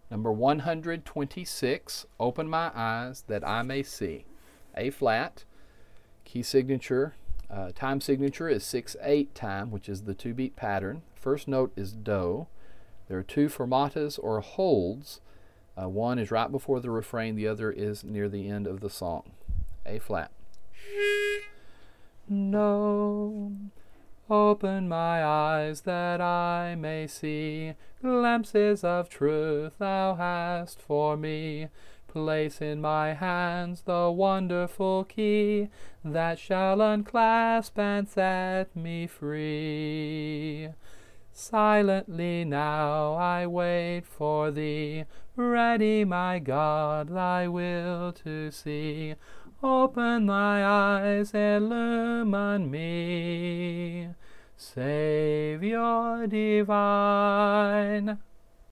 Number 126, Open My Eyes That I May See. A flat, key signature, time signature is 6/8 time, which is the 2-beat pattern. First note is do. There are 2 fermatas or holds. One is right before the refrain, the other is near the end of the song. A flat. No. Open my eyes that I may see glimpses of truth thou hast for me. Place in my hands the wonderful key that shall unclasp and set me free. Silently now I wait for thee, ready, my God, thy will to see. Open thy eyes, illumine me, Savior divine.